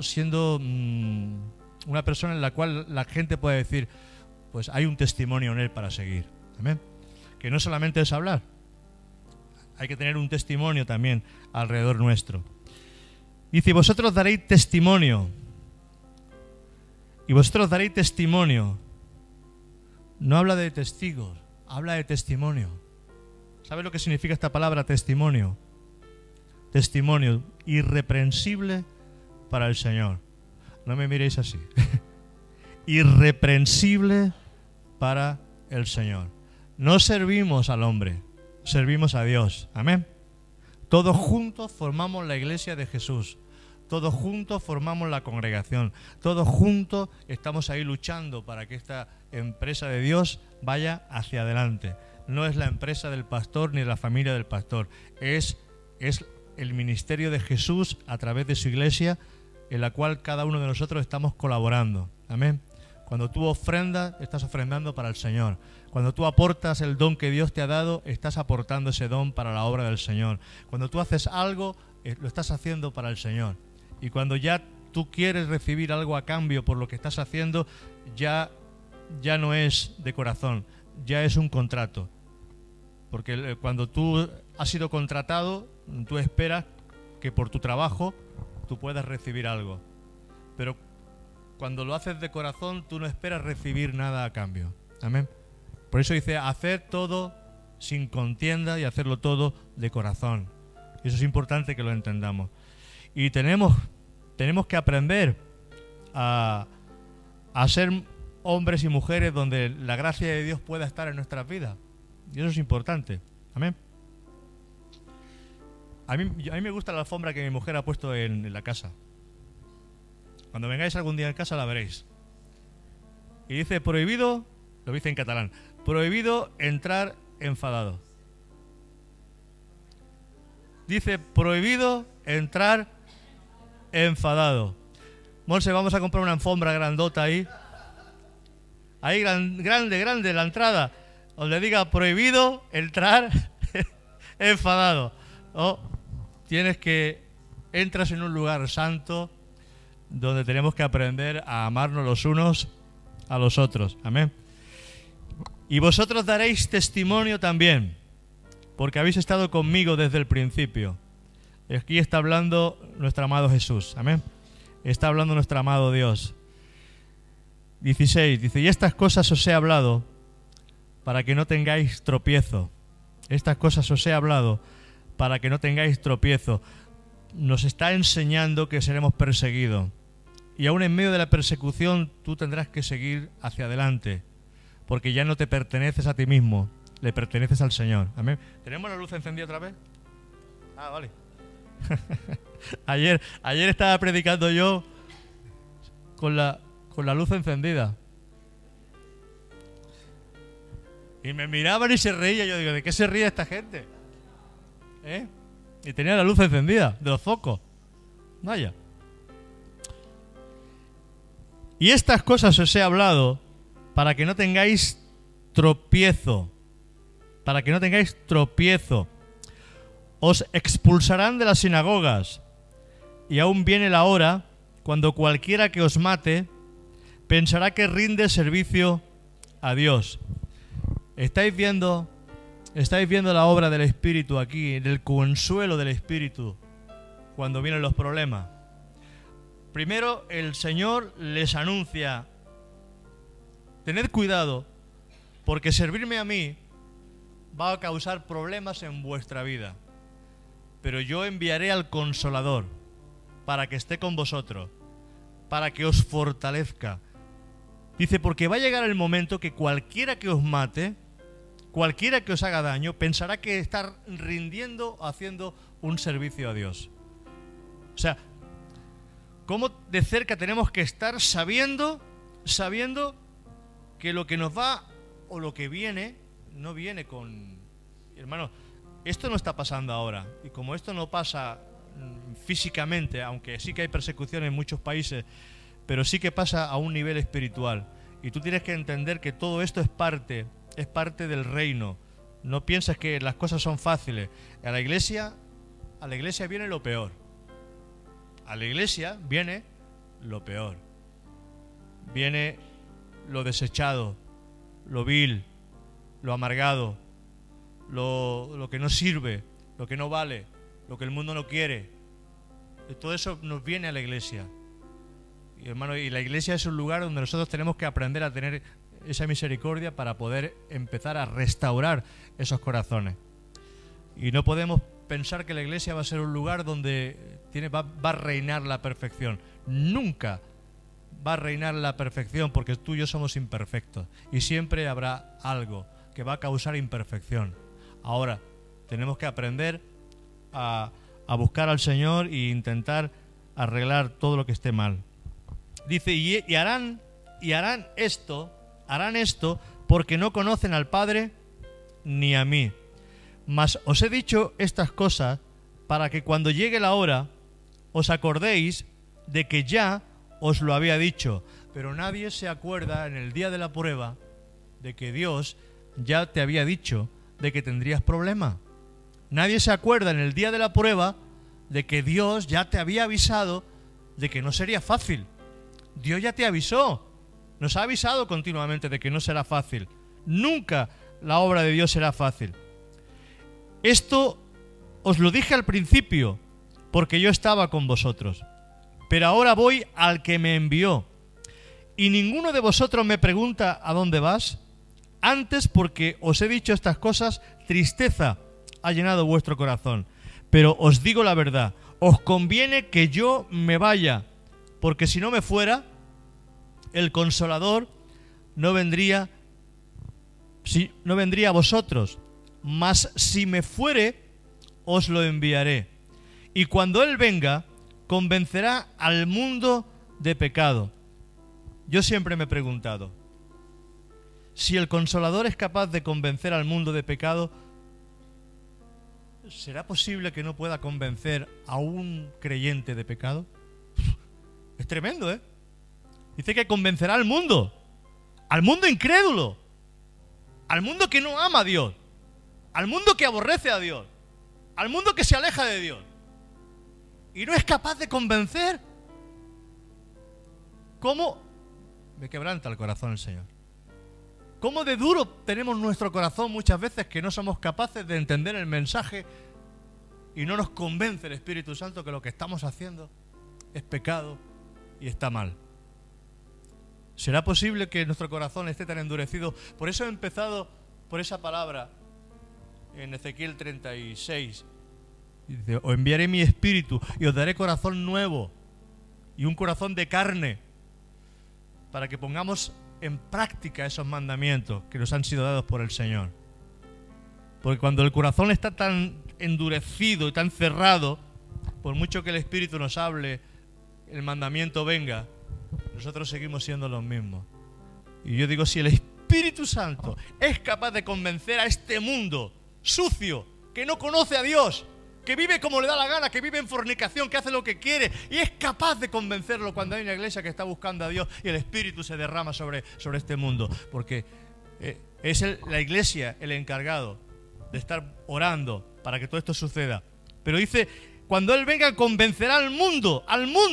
una persona en la cual la gente puede decir, pues hay un testimonio en él para seguir. Amén. Que no solamente es hablar, hay que tener un testimonio también alrededor nuestro. Dice, vosotros daréis testimonio. Y vosotros daréis testimonio. No habla de testigos, habla de testimonio. ¿Sabes lo que significa esta palabra testimonio? Testimonio irreprensible para el Señor. No me miréis así. Irreprensible para el Señor. No servimos al hombre, servimos a Dios. Amén. Todos juntos formamos la iglesia de Jesús. Todos juntos formamos la congregación. Todos juntos estamos ahí luchando para que esta empresa de Dios vaya hacia adelante. No es la empresa del pastor ni de la familia del pastor. Es el ministerio de Jesús a través de su iglesia, en la cual cada uno de nosotros estamos colaborando. Amén. Cuando tú ofrendas, estás ofrendando para el Señor. Cuando tú aportas el don que Dios te ha dado, estás aportando ese don para la obra del Señor. Cuando tú haces algo, lo estás haciendo para el Señor. Y cuando ya tú quieres recibir algo a cambio por lo que estás haciendo, ya no es de corazón, ya es un contrato. Porque cuando tú has sido contratado, tú esperas que por tu trabajo tú puedas recibir algo. Pero cuando lo haces de corazón, tú no esperas recibir nada a cambio. Amén. Por eso dice, hacer todo sin contienda y hacerlo todo de corazón. Y eso es importante que lo entendamos. Y tenemos que aprender a ser hombres y mujeres donde la gracia de Dios pueda estar en nuestras vidas. Y eso es importante. Amén. A mí me gusta la alfombra que mi mujer ha puesto en la casa. Cuando vengáis algún día en casa la veréis. Y dice prohibido, lo dice en catalán, prohibido entrar enfadado. Dice prohibido entrar enfadado. Monse, vamos a comprar una alfombra grandota ahí. Ahí grande, la entrada. Donde diga prohibido entrar enfadado. Entras en un lugar santo donde tenemos que aprender a amarnos los unos a los otros. Amén. Y vosotros daréis testimonio también, porque habéis estado conmigo desde el principio. Aquí está hablando nuestro amado Jesús. Amén. Está hablando nuestro amado Dios. 16, dice, y estas cosas os he hablado para que no tengáis tropiezo. Estas cosas os he hablado para que no tengáis tropiezo. Nos está enseñando que seremos perseguidos. Y aún en medio de la persecución tú tendrás que seguir hacia adelante, porque ya no te perteneces a ti mismo, le perteneces al Señor. Amén. ¿Tenemos la luz encendida otra vez? Ah, vale. Ayer estaba predicando yo con la luz encendida. Y me miraban y se reían. Yo digo, ¿de qué se ríe esta gente? Y tenía la luz encendida, de los focos. Vaya. Y estas cosas os he hablado para que no tengáis tropiezo. Para que no tengáis tropiezo. Os expulsarán de las sinagogas. Y aún viene la hora cuando cualquiera que os mate pensará que rinde servicio a Dios. ¿Estáis viendo la obra del Espíritu aquí, del consuelo del Espíritu cuando vienen los problemas? Primero el Señor les anuncia, tened cuidado, porque servirme a mí va a causar problemas en vuestra vida. Pero yo enviaré al Consolador para que esté con vosotros, para que os fortalezca. Dice, porque va a llegar el momento que cualquiera que os mate, cualquiera que os haga daño, pensará que está rindiendo o haciendo un servicio a Dios. O sea, cómo de cerca tenemos que estar sabiendo que lo que nos va o lo que viene, no viene con... Hermano, esto no está pasando ahora. Y como esto no pasa físicamente, aunque sí que hay persecución en muchos países, pero sí que pasa a un nivel espiritual. Y tú tienes que entender que todo esto es parte del reino. No pienses que las cosas son fáciles. A la iglesia viene lo peor. A la iglesia viene lo peor. Viene lo desechado, lo vil, lo amargado, lo que no sirve, lo que no vale, lo que el mundo no quiere. Todo eso nos viene a la iglesia. Y hermano, y la iglesia es un lugar donde nosotros tenemos que aprender a tener esa misericordia para poder empezar a restaurar esos corazones. Y no podemos pensar que la iglesia va a ser un lugar donde va a reinar la perfección. Nunca va a reinar la perfección, porque tú y yo somos imperfectos y siempre habrá algo que va a causar imperfección. Ahora, tenemos que aprender a buscar al Señor e intentar arreglar todo lo que esté mal. Dice, y harán esto porque no conocen al Padre ni a mí. Mas os he dicho estas cosas para que cuando llegue la hora os acordéis de que ya os lo había dicho. Pero nadie se acuerda en el día de la prueba de que Dios ya te había dicho de que tendrías problemas. Nadie se acuerda en el día de la prueba de que Dios ya te había avisado de que no sería fácil. Dios ya te avisó. Nos ha avisado continuamente de que no será fácil. Nunca la obra de Dios será fácil. Esto os lo dije al principio, porque yo estaba con vosotros. Pero ahora voy al que me envió. Y ninguno de vosotros me pregunta ¿a dónde vas? Antes, porque os he dicho estas cosas, tristeza ha llenado vuestro corazón. Pero os digo la verdad, os conviene que yo me vaya, porque si no me fuera, el Consolador no vendría a vosotros. Mas si me fuere, os lo enviaré. Y cuando Él venga, convencerá al mundo de pecado. Yo siempre me he preguntado, si el Consolador es capaz de convencer al mundo de pecado, ¿será posible que no pueda convencer a un creyente de pecado? Es tremendo, ¿eh? Dice que convencerá al mundo incrédulo, al mundo que no ama a Dios, al mundo que aborrece a Dios, al mundo que se aleja de Dios. Y no es capaz de convencer. ¿Cómo? Me quebranta el corazón el Señor. ¿Cómo de duro tenemos nuestro corazón muchas veces que no somos capaces de entender el mensaje y no nos convence el Espíritu Santo que lo que estamos haciendo es pecado y está mal? ¿Será posible que nuestro corazón esté tan endurecido? Por eso he empezado por esa palabra en Ezequiel 36. Dice, os enviaré mi espíritu y os daré corazón nuevo y un corazón de carne para que pongamos en práctica esos mandamientos que nos han sido dados por el Señor. Porque cuando el corazón está tan endurecido y tan cerrado, por mucho que el Espíritu nos hable, el mandamiento venga, nosotros seguimos siendo los mismos. Y yo digo, si el Espíritu Santo es capaz de convencer a este mundo sucio, que no conoce a Dios, que vive como le da la gana, que vive en fornicación, que hace lo que quiere, y es capaz de convencerlo cuando hay una iglesia que está buscando a Dios y el Espíritu se derrama sobre este mundo, porque es la iglesia el encargado de estar orando para que todo esto suceda. Pero dice, cuando Él venga convencerá al mundo,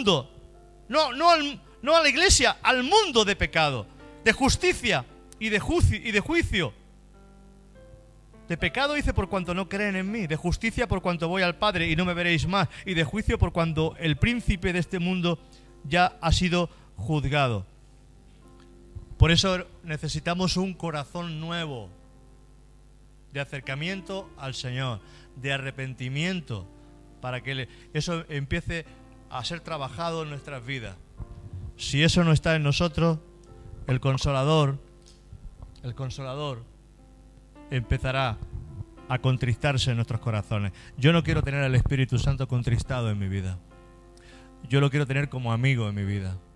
no a la iglesia, al mundo de pecado, de justicia y de juicio. De pecado dice por cuanto no creen en mí, de justicia por cuanto voy al Padre y no me veréis más, y de juicio por cuanto el príncipe de este mundo ya ha sido juzgado. Por eso necesitamos un corazón nuevo, de acercamiento al Señor, de arrepentimiento, para que eso empiece a ser trabajado en nuestras vidas. Si eso no está en nosotros, el Consolador empezará a contristarse en nuestros corazones. Yo no quiero tener al Espíritu Santo contristado en mi vida. Yo lo quiero tener como amigo en mi vida.